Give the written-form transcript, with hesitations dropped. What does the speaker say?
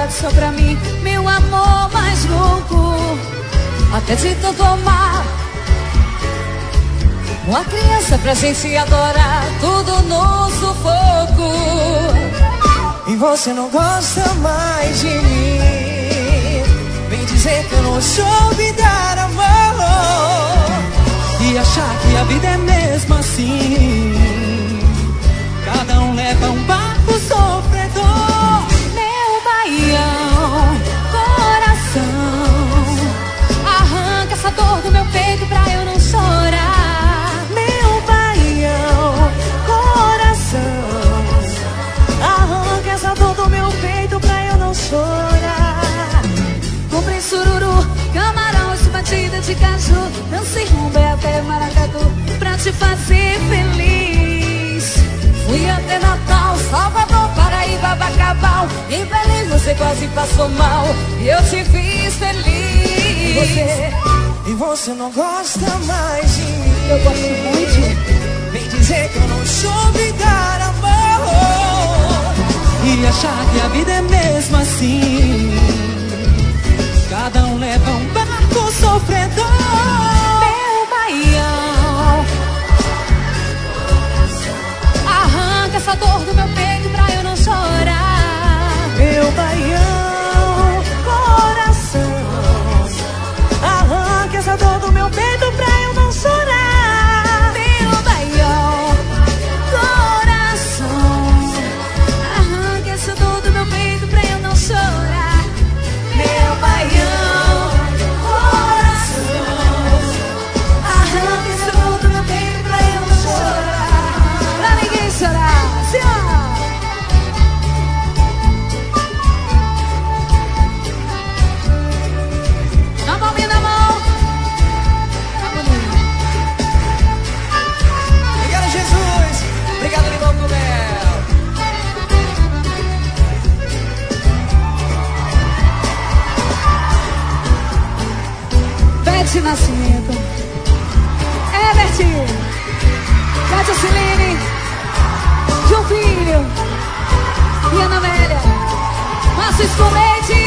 guarde só pra mim, meu amor mais louco. Até de tanto amar uma criança pra gente adorar, tudo no sufoco. E você não gosta mais de mim, vem dizer que eu não soube dar amor e achar que a vida é mesmo assim. Cada um leva um barco sofredor. Meu baião, coração, arranca essa dor do meu peito pra eu não chorar. Meu baião, coração, arranca essa dor do meu peito pra eu não chorar. Comprei sururu, camarão, batida de caju, dancei rumba até maracatu pra te fazer feliz. Fui até Natal, Salvador, Paraíba, Bacabal. Em Belém você quase passou mal e eu te fiz feliz. E você não gosta mais de mim. Eu gosto muito. Vem dizer que eu não soube dar amor e achar que a vida é mesmo assim. Cada um leva um barco sofredor. Meu baião, arranca essa dor do meu peito pra eu não chorar. Meu baião, coração, arranca essa dor do meu peito pra eu não chorar. Meu baião, coração, arranca essa dor do meu peito pra eu não chorar. Meu baião, coração, arranca essa dor do meu peito pra eu não chorar. Pra ninguém chorar, senhora. Na palminha da mão. Tá bonito. Obrigado, Jesus. Obrigado, Limão com Mel. Bete Nascimento, Herbert, Cátia Ciline, João Filho e Ana Amélia, Márcio Escomete.